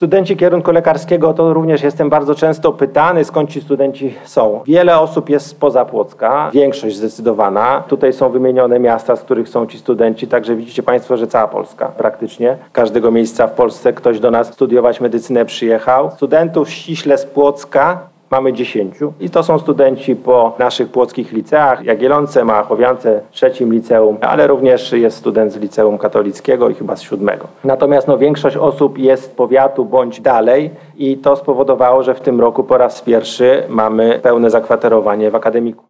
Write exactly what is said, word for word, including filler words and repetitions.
Studenci kierunku lekarskiego, to również jestem bardzo często pytany, skąd ci studenci są. Wiele osób jest spoza Płocka, większość zdecydowana. Tutaj są wymienione miasta, z których są ci studenci, także widzicie Państwo, że cała Polska praktycznie. Każdego miejsca w Polsce ktoś do nas studiować medycynę przyjechał. Studentów ściśle z Płocka mamy dziesięciu i to są studenci po naszych płockich liceach, Jagiellonce, Małachowiance, trzecim liceum, ale również jest student z liceum katolickiego i chyba z siódmego. Natomiast no, większość osób jest z powiatu bądź dalej i to spowodowało, że w tym roku po raz pierwszy mamy pełne zakwaterowanie w akademiku.